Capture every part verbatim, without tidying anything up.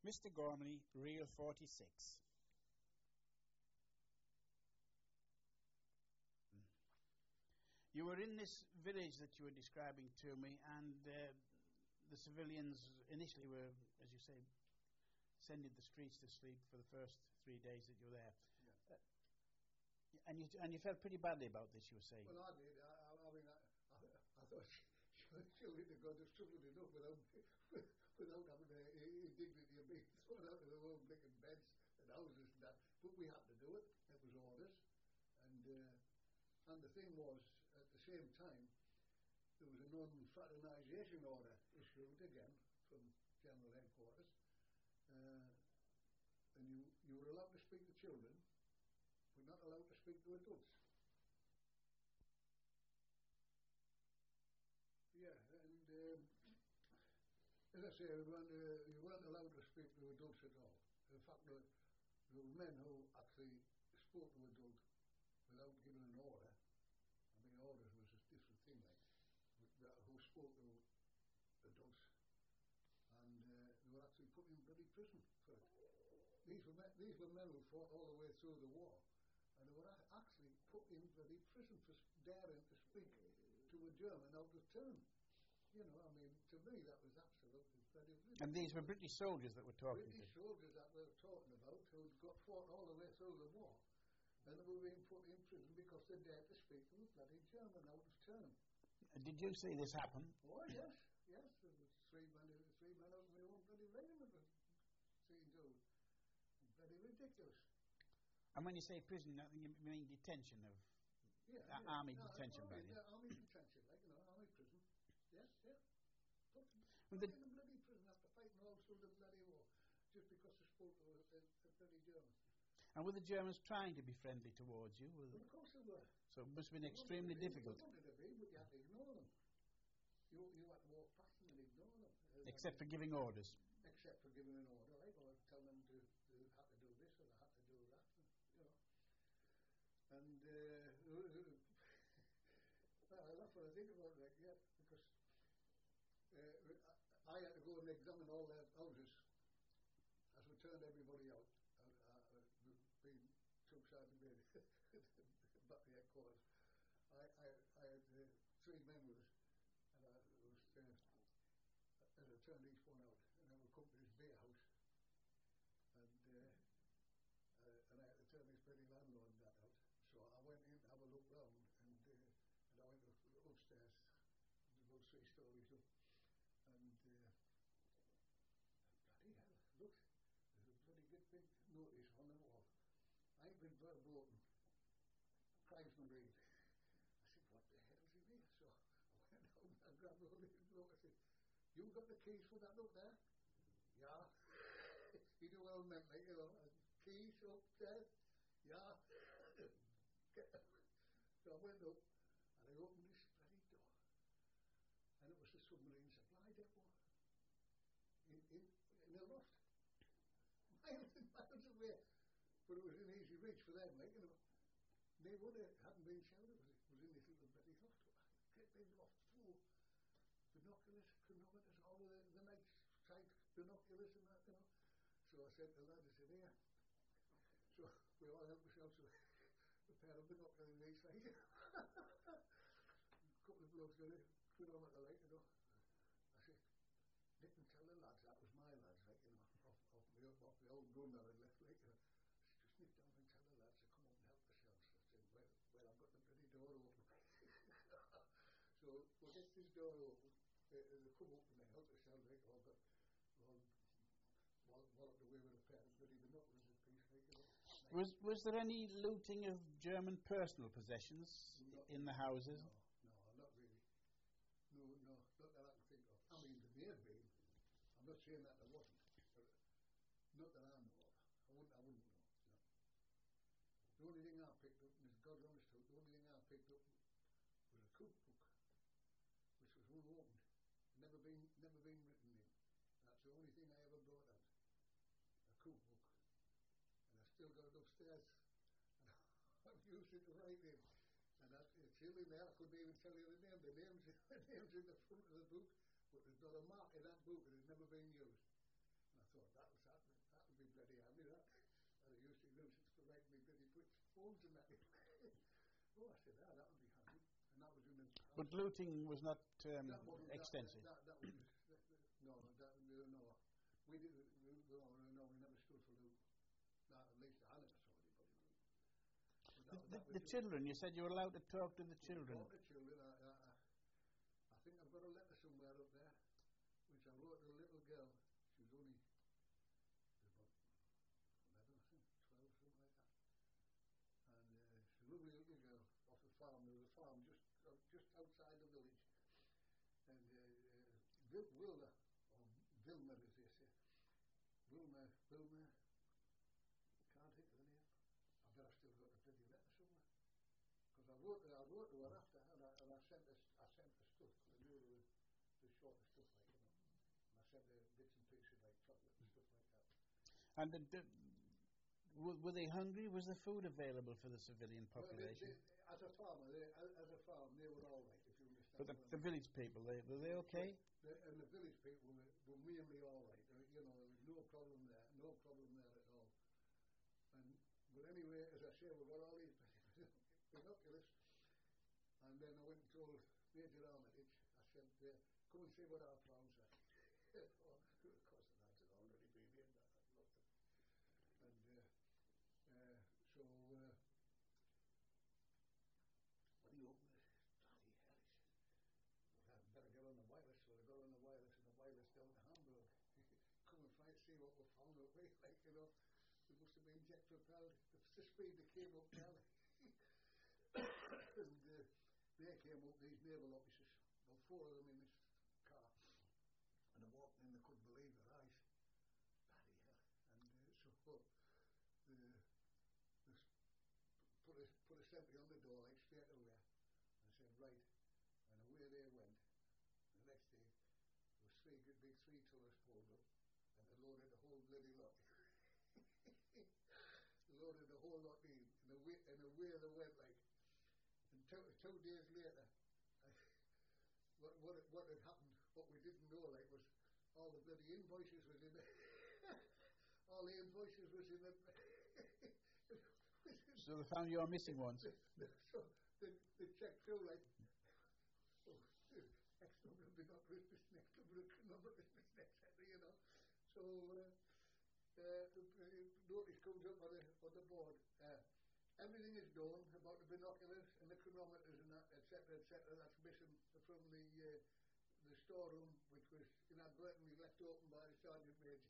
Mister Gormley, Reel forty-six. You were in this village that you were describing to me, and uh, the civilians initially were, as you say, sending the streets to sleep for the first three days that you were there. Yeah. Uh, and you and you felt pretty badly about this, you were saying. Well, I did. I, I, I mean, I, I, I thought surely the God has struggled enough without without having the indignity of being thrown out of their own blinking beds and houses and that. But we had to do it. It was orders, and uh, and the thing was, at the same time, there was a non-fraternisation order issued again from General Headquarters, uh, and you you were allowed to speak to children, but not allowed to speak to adults. Yeah, and um, as I say, we weren't, uh, you weren't allowed to speak to adults at all. In fact, there, there were men who actually spoke to adults without giving an order. I mean, orders was a different thing, like, who spoke to adults, and uh, they were actually put in bloody prison for it. These were men, these were men who fought all the way through the war, and they were actually put in bloody prison for daring to speak to a German out of turn. You know, I mean, to me that was absolutely bloody ridiculous. And these were British soldiers that were talking British to. soldiers that we were talking about who'd got fought all the way through the war, and they were being put in prison because they dared to speak to a bloody German out of turn. Did you see this happen? Oh yes, yes. There was three men, three men out of my own bloody regiment were seen to. Bloody ridiculous. And when you say prison, I think you mean detention of yeah, uh, yeah. army no, detention, army, yeah. yeah, army detention, like you know, army prison. Yes, yeah. Put, Well, put the, in the bloody prison after fighting all through the bloody war, just because they spoke to a, a, a bloody German. And were the Germans trying to be friendly towards you? Well, of course they were. So it must have been They extremely wanted difficult. They wanted to be, but you had to ignore them. You, you had to walk past them and ignore them. Uh, Except for giving orders. Except for giving an order, like, or tell them to, to have to do this or they have to do that, you know. And uh, well, that's what I think about it, like, yeah, because uh, I had to go and examine all their houses as we turned everybody out. Uh, uh, being Troop Sergeant back to headquarters, I, I, I had uh, three men with us, and I was uh, and I turned each one out, and I would come to this beer house, and uh, uh, and I had to turn this bloody landlord and that out. So I went in to have a look round, and uh, and I went up, upstairs, about three stories up, and uh, bloody hell, look, there's a bloody good big notice on the wall. I've been verboten, tribesman read. I said, what the hell's in here? So I went out and I grabbed all this bloke. I said, you got the keys for that up there? Yeah. He knew what I meant, like, you know, keys up there? Yeah. So I went up and I opened this bloody door, and it was a submarine supply depot in, in, in a loft. Miles and miles away. But it was in easy reach for them, like, you know. They would have, hadn't been sheltered, it was in this little bloody loft. Great big loft full. Binoculars, chronometers, all of the, the night sight binoculars and that, you know. So I said to the lads, I said, here. So we all helped ourselves with a pair of binoculars each, like. A couple of blokes got a chronometer, like, you know. I said, didn't tell the lads, that was my lads, like, you know, off, off, the, off the old gun that I'd left, like, you know. Just nip down and tell the lads to come up and help themselves. I said, well, well, I've got the bloody door open. So we'll get this door open. They, they come up and they help themselves, like, all got, all walloped away with a pair of bloody binoculars and piece, like, you know. Was, was there any looting of German personal possessions not, in the houses? No, no, not really. No, no, not that I can think of. I mean, there may have been. I'm not saying that there wasn't. But not that I know of. I wouldn't, I wouldn't know. No. The only thing I picked up, and it's God's honest truth, the only thing I picked up was a cookbook, which was unopened, never been, never been written in. That's the only thing I ever brought out, a cookbook, and I still got it upstairs, and I've used it to write in, and that, it's still in there. I couldn't even tell you the name. The name's, the name's in the front of the book, but there's not a mark in that book, and it's never been used. And I thought, that was that. phones and that. Oh, I said, ah, that would be handy. And that was in the... But looting was not um, that wasn't, extensive. That, that, that was just, that, that, no, that, no. We didn't, we, no, no, we never stood for loot. That, at least I never saw anybody loot. The, the, the children, you said you were allowed to talk to the children. Talk to children. I, I, I think I've got a letter somewhere up there, which I wrote to a little girl. She was only about eleven, I think, twelve, something like that. And uh, she's a lovely little girl off the farm. There was a farm just uh, just outside the village. And uh, uh, Vil- Wilda, or Vilma as they say, Wilma, Wilma, can't think of the name. I bet I've still got a bloody letter somewhere. Because I wrote, I wrote to her after, and I, and I sent her, I sent her stuff. I knew there was the short stuff, like, you know. And I sent her bits and pieces like chocolate and stuff like that. And the, the, were, were they hungry? Was there food available for the civilian population? Well, they, they, as a farmer, they, as a farm, they were all right, if you understand. But the, the village people, they, were they okay? The, and the village people were, were mainly all right. There, you know, there was no problem there, no problem there at all. And but anyway, as I say, we got all these binoculars. And then I went and told Major Armitage, I said, uh, come and see what our found, sir. Oh, of course, the lads had already been in that. And uh, uh, so, uh, when he opened it, bloody hell, he said, well, I better get on the wireless. So I got on the wireless, and the wireless down to Hamburg. Come and find, see what we found out, like, you know. It must have been jet propelled. The speed they came up there. And uh, they came up, these naval officers, about four of them in this car. And they walked in, they couldn't believe their eyes. Bloody hell. And uh, so the, the put, a, put a sentry on the door, like, straight away. And said, right. And away they went. The next day, there was three good big three tonners pulled up, and they loaded the whole bloody lot. Loaded the whole lot in, and away, and away they went, like. And two, two days later, I, what, what, what had happened, what we didn't know, like, was all the bloody invoices was in there. All the invoices was in there. So they found your missing ones. So they, they checked through, like, oh, X number of binoculars, this next number of kilometers, this next, you know. So, uh, Uh, the, the notice comes up on the, on the board. Uh, everything is known about the binoculars and the chronometers and that, et cetera, et cetera. That's missing from the uh, the storeroom, which was inadvertently left open by the sergeant major.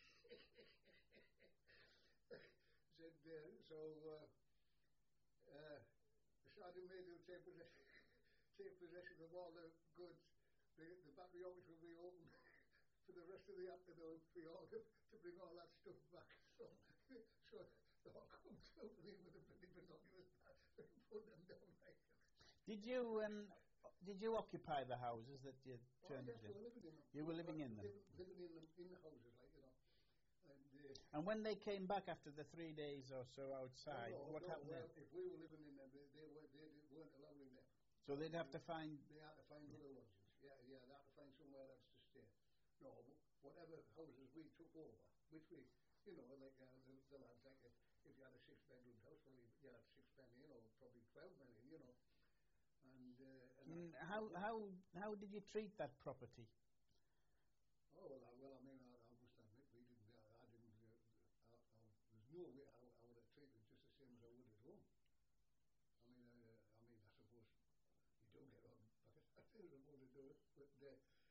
Said uh, so. Uh, uh, the sergeant major will take possession, take possession of all the goods. The, the battery office will be open for the rest of the afternoon for you all to, to bring all that stuff back. So, so they all come through with the bloody binoculars and put them down like that. Did you um, did you occupy the houses that you turned oh, yes, into? we were living in them. You were living in them? Living, living in them, in the houses, like, you know. And, uh, and when they came back after the three days or so outside, no, what no, happened well, then? if we were living in them, they, they, weren't, they weren't allowed in there. So they'd have to find... They had to find other lodges. Yeah, yeah, they had to find somewhere else to stay. No, whatever houses we took over, which we, you know, like uh, the, the lads, like if, if you had a six-bedroom house, well, you, you had six million or probably twelve million, you know. And, uh, and mm, how how how did you treat that property? Oh well, I, well, I mean, I, I must admit we didn't. I, I didn't. Uh, I, I, there's no way I, I would have treated it just the same as I would at home. I mean, uh, I mean, I suppose you don't get on, but I think I'm going to do it, but. Uh,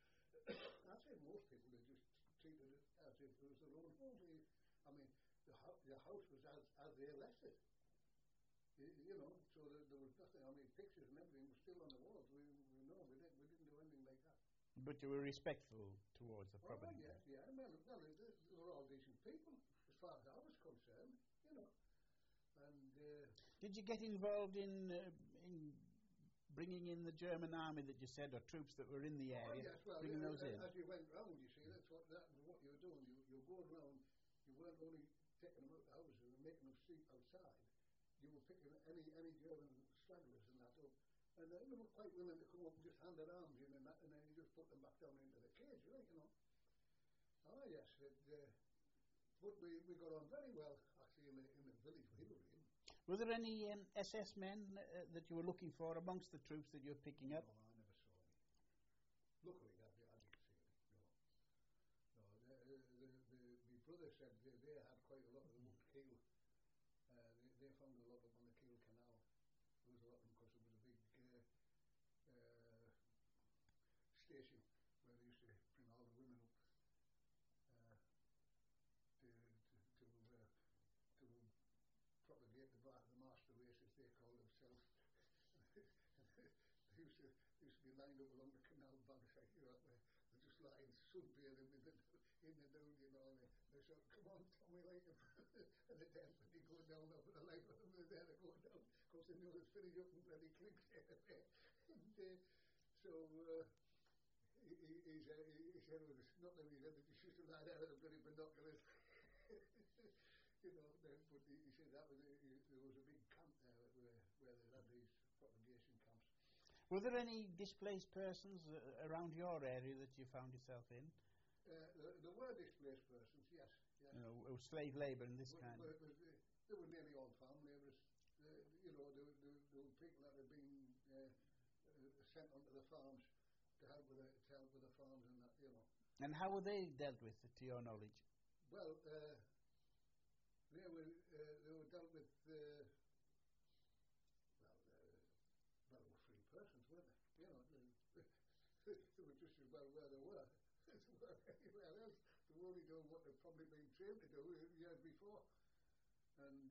I say most people, they just treated it as if it was their own home. I mean, the, ho- the house was as, as they left it. You, you know, so there, there was nothing. I mean, pictures and everything were still on the walls. We, we no, we didn't, we didn't do anything like that. But you were respectful towards the property. Oh yes, yeah. Well, well, they, they were all decent people, as far as I was concerned. You know, and uh, did you get involved in uh, in bringing in the German army that you said, or troops that were in the area, oh, yes, well, bringing yeah, those as, in? as you went round, you see, that's what that was what you were doing. You you were going round. You weren't only taking them out of the houses and making them sleep outside. You were picking any any German stragglers and that up, and they were quite willing to come up and just hand their arms in and that, and then you just put them back down into the cage, right? You know. Oh yes, it, uh, but we we got on very well actually in the in the village we were in. Were there any um, S S men uh, that you were looking for amongst the troops that you were picking up? No, I never saw any. Luckily, I, I didn't see any. No, no. The, the, the, my brother said they, they had quite a lot of them up the Kiel. Uh, they, they found a lot of them on the Kiel Canal. There was a lot of them because there was a big uh, uh, station where they used to bring all the women up uh, to to to, uh, to propagate the, the master race, as they call themselves. They used to they used to be lined up along the canal banks, like, you know, where they're just lying sunbathing in the in the nude, you know, and they, they say, "Come on, Tommy, like," and the then when they go down over the light of them, they're there to go down, because they know it's filling up and bloody clicks there. And uh, so uh, he, he, he said, he, he said, well, it's not that he said that you used to lie there with the bloody binoculars. You know, then, but he, he said that was a, he, there was a big camp there where where they had these propagation camps. Were there any displaced persons uh, around your area that you found yourself in? Uh, there, there were displaced persons, yes, yes. You know, uh, slave labour and this But, kind but of. it was, uh, they were nearly all farm labourers. Uh, you know, there, there, there were people that had been uh, uh, sent onto the farms to help with the, to help with the farms and that, you know. And how were they dealt with, to your knowledge? Well, uh, they were uh, they were dealt with. Uh, well, uh, well, they were free persons, weren't they? You know, they, they were just as well where they were as they were anywhere else. They were only doing what they'd probably been trained to do years before. And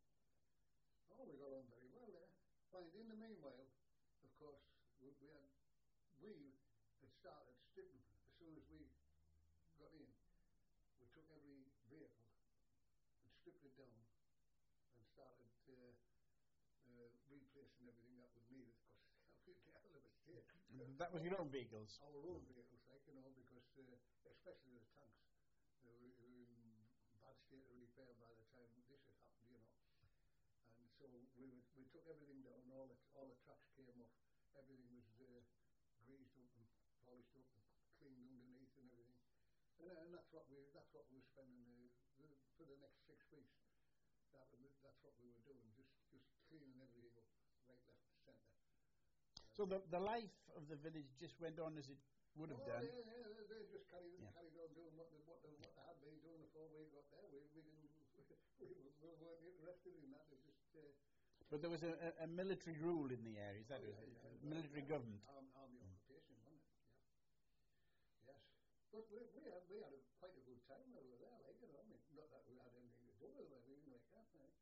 uh, oh, we got on very well there. And in the meanwhile, of course, we, we had we had started stripping as soon as we got in. We took every vehicle and stripped it down and started uh, uh, replacing everything that was needed, because we had a hell of a state. That was your own vehicles? Our own vehicles, like, you know, because uh, especially the tanks, they were, they were in bad state of repair by the time this had happened, you know. And so we would, we took everything down, all the, all the tracks came off, everything was uh, greased up and polished up and cleaned underneath and everything. And, uh, and that's what we that's what we were spending uh, the, for the next six weeks. That was, that's what we were doing, just just cleaning everything up, right, left, centre. Uh, So the the life of the village just went on as it would have oh, done? yeah, yeah, they, they just carried, Yeah. carried on doing what they, what, they, what they had been doing before we got there. We, we didn't we, we weren't interested in that. They just uh, But there was a, a, a military rule in the area, is that oh, it? yeah, yeah, Military yeah. government? Arm, army occupation, wasn't it? Yeah. Yes. But we, we had we had a, quite a good time when we were there, like, you know. I mean, not that we had anything to do with it or anything like that. Right?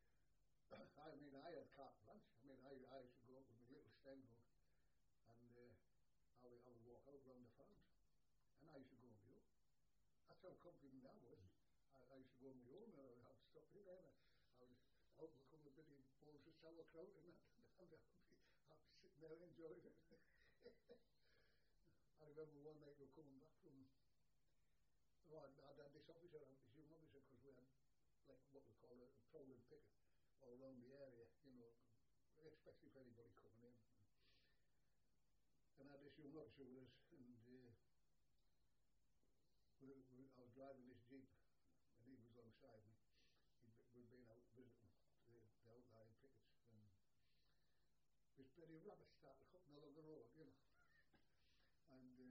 I mean, I had carte blanche. I mean, I I used to go up with my little Sten gun, and uh, I would I would walk out round the farms, and I used to go on my own. That's how confident I was. I, I used to go on my own, and I would have to stop in there. And I would out with a couple of billion bowls of sauerkraut, and that, and I'd be, I'd be sitting there enjoying it. I remember one night we were coming back from. Oh, I'd, I'd had this officer, this young officer, because we had like what we call a, a prowling picket all around the area, you know, especially for anybody coming in. And I had this young officer with us, and uh, we, we, I was driving this Jeep, and he was alongside me. He'd, we'd been out visiting the, the outlying pickets, and this bloody rabbit started hopping along the road, you know. And uh,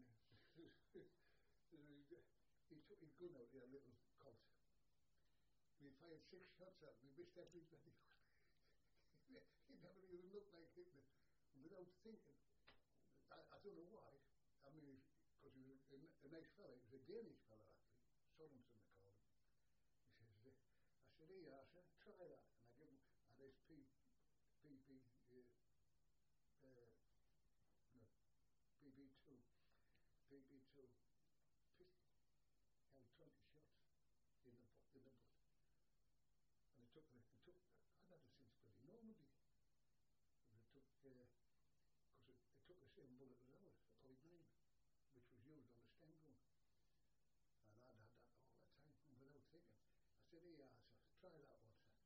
he took his gun out, a little Colt. We fired six shots at him. We missed every bloody one. He never even looked like hitting it. And without thinking, I, I don't know why. I mean, because he was a, a nice fella. He was a Danish fella, actually. Sorensen, they called him. He says, I said, here, I said, try that. And I give him, and this P, P P, uh, uh, no, P P two, P P two pistol held twenty shots in the butt, in the butt. And it took, it took, I'd had it since bloody Normandy. And it took, because uh, it, it took the same bullet as ours, a point nine, which was used on the Sten gun. And I'd had that all the time, and without thinking. I said, here, I said, try that one, sir.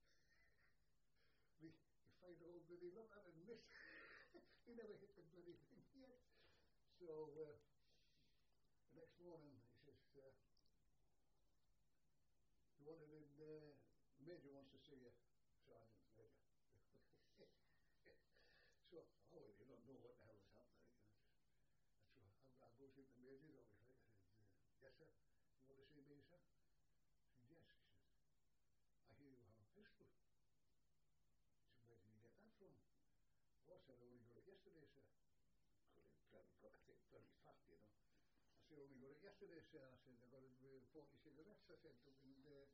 We, he fired the whole bloody lot at it and missed. He never hit the bloody thing yet. So, uh, the next morning, he says, uh, you wanted in, uh, the Major wants to see you, Sergeant. So, oh, well, you don't know what the hell is happening. You know, just, that's what, I, I goes into the major's office, like, I said, uh, yes, sir, you want to see me, sir? I said, yes. He says, I hear you have a pistol. I said, where did you get that from? Oh, I said, I only got it yesterday, sir. Bloody, got to think very fast, you know. I said, I only got it yesterday, sir. I said, I got it with forty cigarettes. I said, in, uh,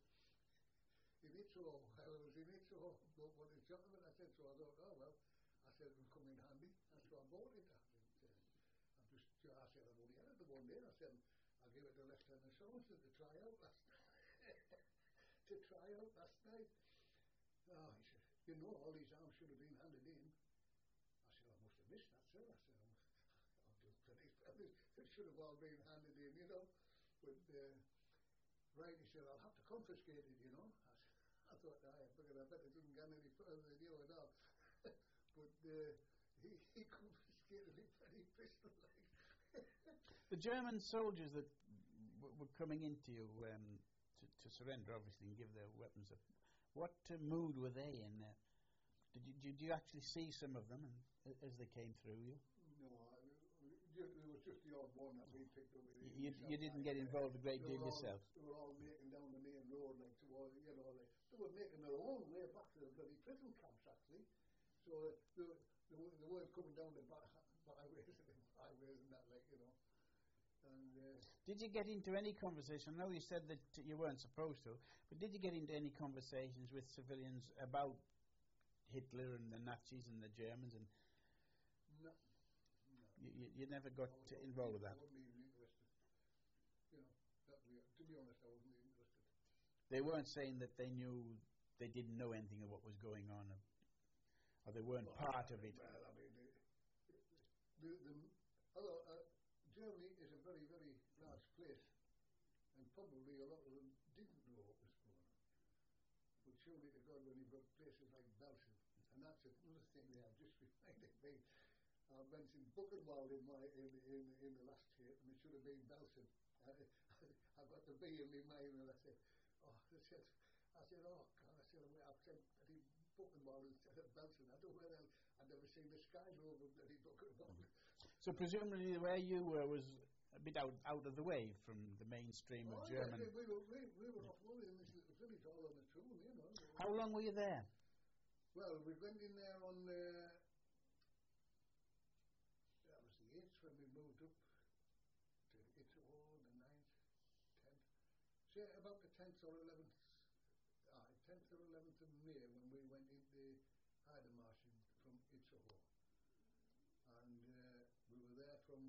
in Itzo, I was in Itzo, don't want to shot of it. I said, so I thought, oh, well, I said, it'll come in handy. And so I bought it. I said, uh, I'm just, I said, I've only had it the one day. I said, I'll give it to Lieutenant Somerset to try out last night. to try out last night. Oh, he said, you know, all these arms should have been handed in. I said, I must have missed that, sir. I said, I'm, I'm doing pretty well. It should have all been handed in, you know. But, uh, right, he said, I'll have to confiscate it, you know. I, said, I thought, I figured I better didn't get any further than you and all. But uh, he, he confiscated it very pistol like. The German soldiers that w- were coming into you um, to, to surrender, obviously, and give their weapons up, what uh, mood were they in? Uh, did, you, did you actually see some of them and, uh, as they came through you? No, I, there was just the odd one that we picked up. You, you didn't get involved a great deal yourself? They were all making down the main road, like towards, you know, like, they were making their own way back to the bloody prison camps, actually. So uh, they, they, they weren't coming down the by, byways and highways and that, like, you know. And uh, did you get into any conversation? I know you said that you weren't supposed to, but did you get into any conversations with civilians about Hitler and the Nazis and the Germans? And no, no. You, you, you never got involved with that? I wasn't even interested. You know, that we, to be honest, I wasn't even interested. They weren't saying that they knew, they didn't know anything of what was going on, or, or they weren't well, part of it? Well, I mean, the, the, the, although, uh, Germany is a very, very large place, and probably a lot of them didn't know what was going on. But surely to God, when you've got places like Belgium, and that's another thing they have just reminded me. I mentioned Buchenwald in my in, in in the last tape, and it should have been Belsen. I, I got the B in my mind, and I said, "Oh," I said, "I said, oh God," I said, "I've said bloody Buchenwald instead of Belsen. I don't know whether I've never seen the skies over bloody Buchenwald." So presumably where you were was a bit out out of the way from the mainstream oh, of German. Yeah, we were we, we were off in this little village all on the tour, you know. How long were you there? Well, we went in there on. Uh, when we moved up to Itzehoe, the ninth, tenth, say about the tenth or eleventh, uh, tenth or eleventh of May when we went into Heidemarsch from Itzehoe, and uh, we were there from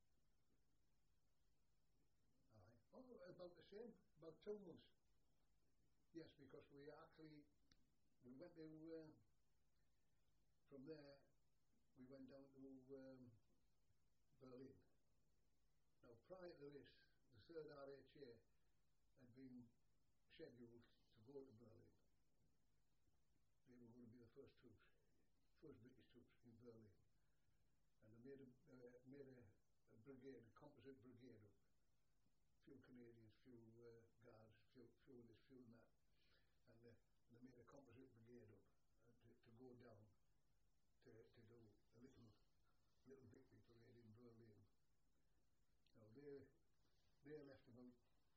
uh, oh, about the same, about two months. Yes, because we actually we went to uh, from there we went down to. Um, Berlin. Now, prior to this, the third R H A had been scheduled to go to Berlin. They were going to be the first troops, first British troops in Berlin. And they made a, uh, made a, a brigade, a composite brigade up. Few Canadians, few uh, guards, few, few this, few that. And uh, they made a composite brigade up uh, to, to go down to, to do a little little victory parade in Berlin. Now they they left about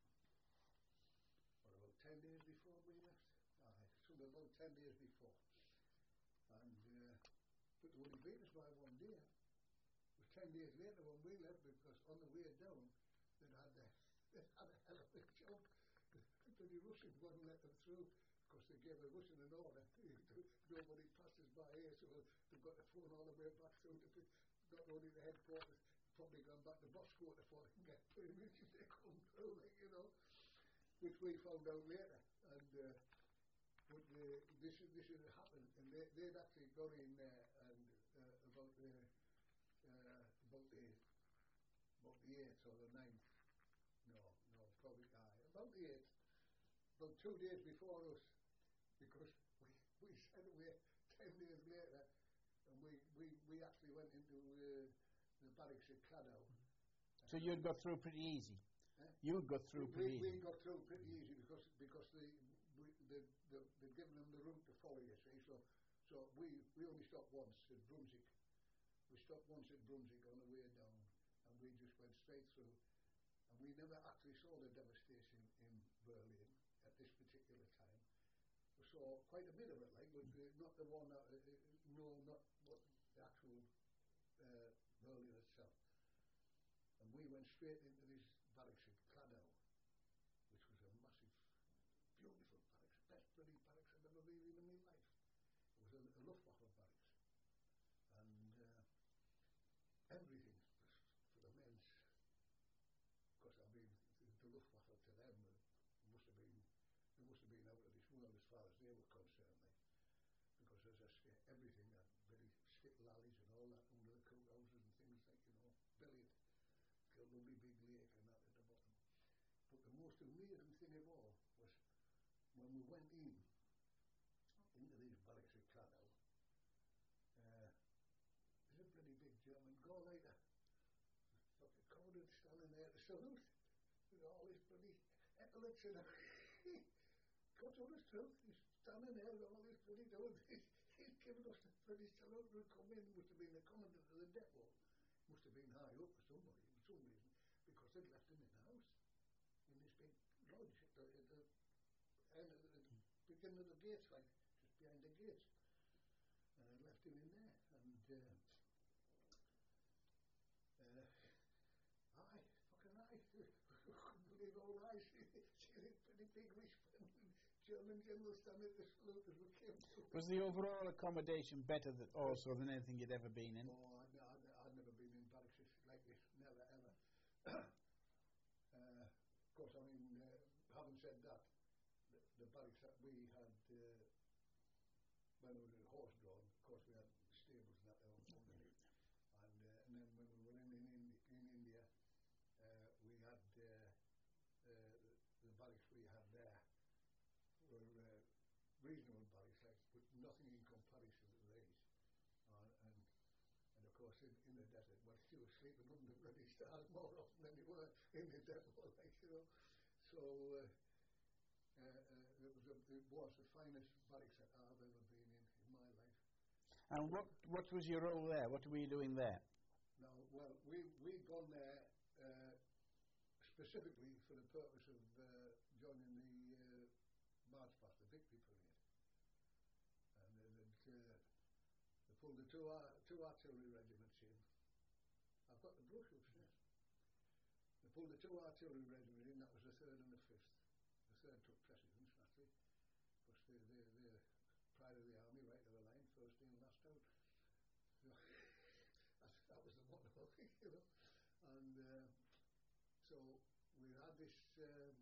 what about ten days before we left? Aye, so about ten days before. And uh, but they only beat us by one day. It was ten days later when we left because on the way down they had the they had a hell of a job. The, the Russians wouldn't let them through because they gave the Russian an order. Nobody passes by here, so they've got to phone all the way back through to not only the headquarters, probably gone back to Moscow before they can get permission to come through, like, you know, which we found out later. And uh, but uh, this this had happened, and they they'd actually gone in there and uh, about the uh, about the about the eighth or the ninth. No, no, probably high. About the eighth, about two days before us, because we we sent away ten days later. And we, we, we actually went into uh, the barracks at Kladow. So you'd got through pretty easy? Eh? You'd got through pretty we, easy? We got through pretty easy because because they, we, they, they, they'd given them the route to follow, you see. So, so we, we only stopped once at Brunswick. we stopped once at Brunswick on the way down, and we just went straight through, and we never actually saw the devastation in Berlin at this particular time. We saw quite a bit of it, like, but uh, not the one that, uh, uh, no, not what the actual uh, Berlin itself. And we went straight into this barracks at Kladow, which was a massive, beautiful barracks, best bloody barracks I've ever been in in my life. It was a, a Luftwaffe barracks, and uh, everything was for the men's. Because I mean, the, the Luftwaffe to them uh, must have been, they must have been out of this world as far as they were concerned. Like, because as I say, everything had very skittle alleys and all that under the courthouses and things like, you know, billiard, a lovely big lake and that at the bottom. But the most amazing thing of all was when we went in into these barracks at Kladow, uh, there's a bloody big German Gauleiter, fucking commandant standing there to salute with all his bloody epaulets and everything. God honest truth, he's standing there with all his bloody doing. He's, he's giving us the bloody salute. We come in, must have been the commandant of the depot. Must have been high up for somebody for some reason, because they'd left him in the house in this big lodge at the, at the end of the, at the beginning of the gates, like just behind the gates, and I'd left him in there. And uh, uh, aye, fucking aye, couldn't believe all eyes. See this pretty big wishbone German general standing at the salute as we came through. Was the overall accommodation better th- also than anything you'd ever been in? Oh, I'd, I'd, I'd never been in barracks like this, never ever. uh, of course, I mean, uh, having said that, the, the barracks that we had uh, when we were horse drawn, of course, we had stables and that underneath. And, uh, and then when we were in in, in, in India, uh, we had uh, uh, the, the barracks we had there were uh, reasonable barracks, like, but nothing in comparison to these. Uh, and and of course, in, in the desert, well, you were sleeping under the bloody stars more often than you were in the depot, like, you know. So uh, uh, uh, it was a, it was the finest barracks that I've ever been in in my life. And what what was your role there? What were you doing there? Now, well, we we'd gone there uh, specifically for the purpose of uh, joining the uh, march past the victory parade, and uh, uh, they pulled the two ar- two artillery regiments in. I've got the brochures, yes. They pulled the two artillery regiments in. That was the third and the fifth. The third took precedence, naturally, because they they they're pride of the army, right to the line, first in, last out. So that, that was the wonderful thing, you know. And uh, so we had this. Um,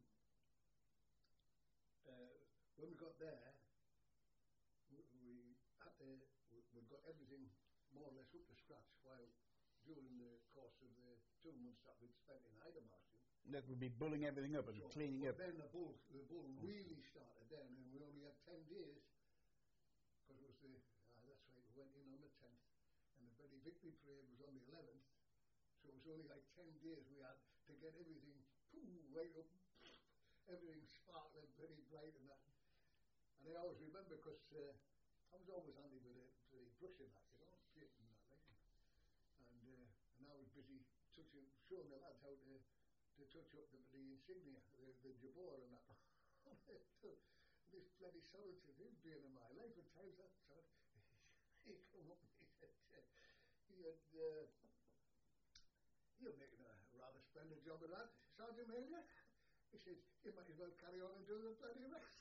uh, when we got there, we, we had to. We, we got everything more or less up to scratch. While during the course of the two months that we'd spent in Ida-Marschen, That would be bulling everything up and so, cleaning but up. then the bull, the bull really started then, and we only had ten days, because it was the, ah, that's right, we went in on the tenth, and the bloody victory parade was on the eleventh, so it was only like ten days we had to get everything, pooh, right up, everything sparkling, very bright and that. And I always remember, because uh, I was always handy with the, the brush and that, you know, painting that, like, and, uh, and I was busy touching, showing the lads how to to touch up the, the insignia, the, the jabor and that. This bloody solitude, he's been in my life at times, that sort. He come up and he said, uh, he had, uh, you're making a rather splendid job of that, Sergeant Major. He said, you might as well carry on and do the bloody rest.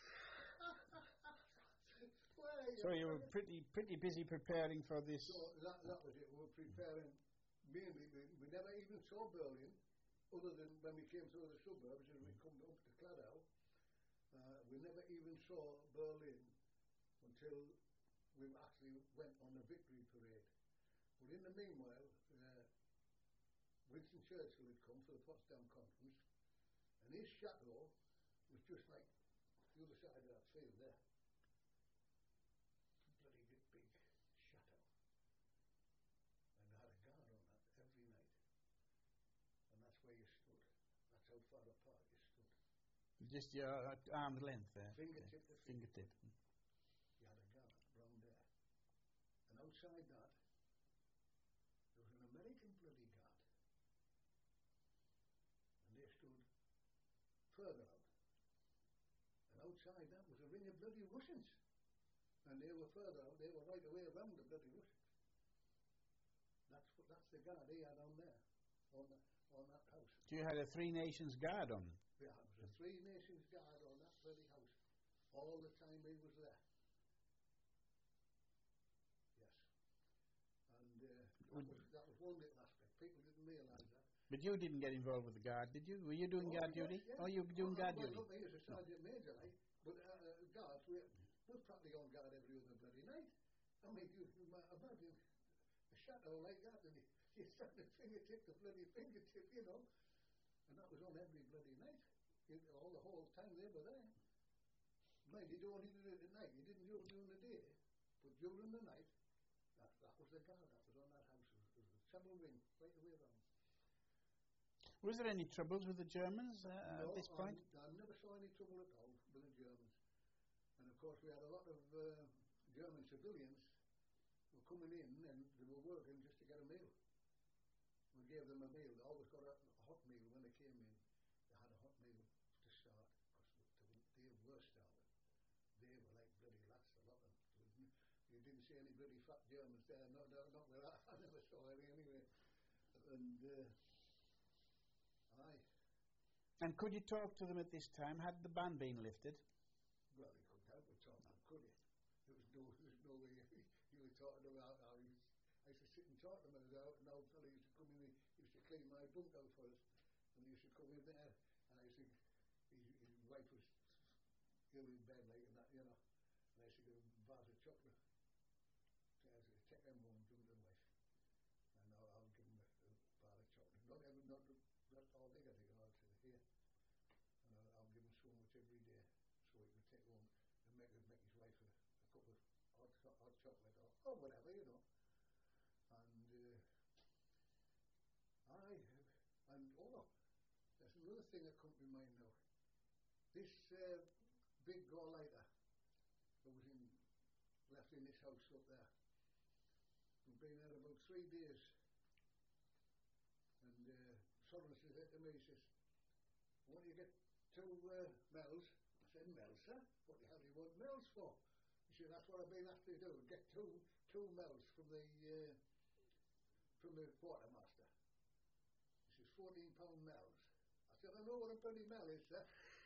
Well, So you were pretty pretty busy preparing for this. So that, that was it. We were preparing, mainly, we, we never even saw Berlin, other than when we came through the suburbs and we come up to Kladow. Uh, we never even saw Berlin until we actually went on the victory parade. But in the meanwhile, uh, Winston Churchill had come for the Potsdam Conference, and his chateau was just like the other side of that field there. Bloody big, big chateau. And they had a guard on that every night. And that's where you stood. That's how far apart you stood. Just your uh, arm's length there. Fingertip to Fingertip. You had a guard round there. And outside that, outside that was a ring of bloody Russians. And they were further out, they were right away around the bloody Russians. That's what, that's the guard he had on there, on, the, on that house. So you had a Three Nations guard on? Yeah, it was a Three Nations guard on that bloody house. All the time he was there. Yes. And uh, that, was, that was one little aspect. People didn't realise that. But you didn't get involved with the guard, did you? Were you doing oh, guard yes, duty? Yeah. Oh, you were doing well, guard well, duty? Not me as a sergeant no. major, like, but uh, guards, we, we're practically on guard every other bloody night. I mean, you, you might imagine a shadow like that, and you, you stand the fingertip to bloody fingertip, you know. And that was on every bloody night. It, all the whole time they were there. Mind, you only did it at night. You didn't do it during the day. But during the night, that, that was the guard that was on that house. It was, it was a treble ring right away around. Was there any troubles with the Germans uh, no, at this point? I, I never saw any trouble at all with the Germans. And of course we had a lot of uh, German civilians were coming in and they were working just to get a meal. We gave them a meal. They always got a, a hot meal when they came in. They had a hot meal to start because they, they were starving. They were like bloody lads, a lot of them. You didn't see any bloody fat Germans there. Not, not, not with that. I never saw any anyway. And uh, aye. And could you talk to them at this time? Had the ban been lifted? Well, you couldn't help but talk to them, could you? There was no, there was no way you, you were talking about how I, I used to sit and talk to them. And an old fellow used to come in, he used to clean my bunk out for us. And he used to come in there, and I used to, his, his wife was ill in bed, like that, you know. And I used to give him a vase of chocolate. So I used to take them home, give them to the wife. And I'll, I'll give him a, a bar of chocolate. Not every, not, not all they got to go out to here. And I'll, I'll give him so much every day, so he could take home and make, make his wife a, a cup of hot, hot chocolate or, or whatever, you know. And uh, I, and oh, there's another thing that comes to mind now. This uh, big Gauleiter that was in, left in this house up there. We've been there about three days. And uh, Sovereign said to me, he says, "Why don't you get two uh, Mells?" I said, "Mells, sir? What the hell do you want Mells for?" He said, "That's what I've been asked to do, get two two Mells from the uh, from the quartermaster." He says, fourteen pound Mells. I said, "I know what a bloody Mell is, sir."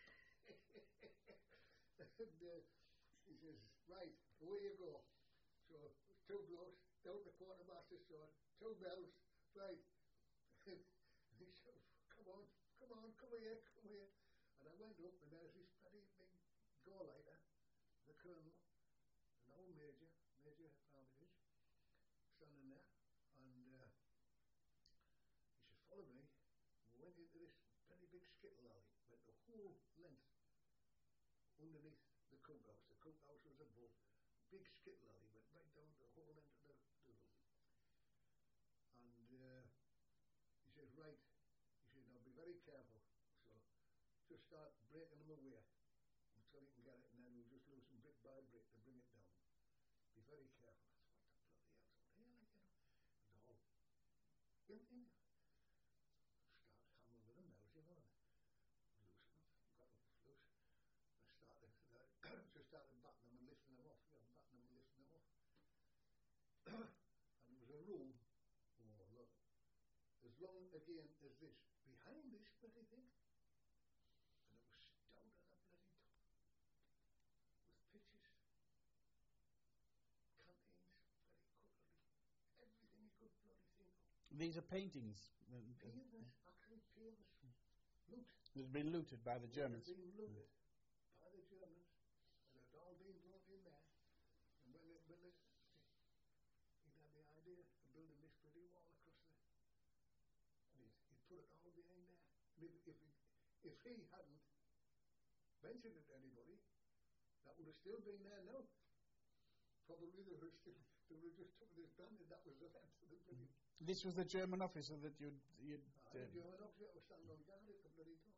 And uh, he says, "Right, away you go." So two blokes down the quartermaster's sword, two Mells, right. And he said, "Come on, come on, come here, come here." And I went up, and there's this bloody big Gauleiter, the colonel, an old major, Major Armitage, standing there. And uh, he said, "Follow me." We went into this bloody big skittle alley, went the whole length underneath the cookhouse. The cookhouse was above. Big skittle alley, went right down the whole length of the, the room. And uh, he says, "Right," he said, "now be very careful. So just start breaking them away until you can get it, and then we'll just loosen brick by brick to bring it down. Be very careful." I said, "What the bloody hell's out here?" Like, you know. Start hammering with them now, you know. Loosen them, got them loose. I started, uh, just started batting them and lifting them off, you know, batting them and lifting them off. And there was a room, oh look, as long again as this, behind this bloody thing, and it was stout as a bloody top, with pictures, canteens, bloody cutlery, everything you could bloody think of. These are paintings. Painters, actually painters, loot. It's been looted by the Germans. It's been looted mm. by the Germans, and it had all been brought in there. And when they, when they, he had the idea of building this bloody wall across there, and he he put it all behind there. And if if, it, if he hadn't mentioned it to anybody, that would have still been there now. Probably they would have still, they would have just took this bandit. That was the end of the bloody. This was the German officer that you'd. you'd uh, the German officer was standing on guard at the bloody door.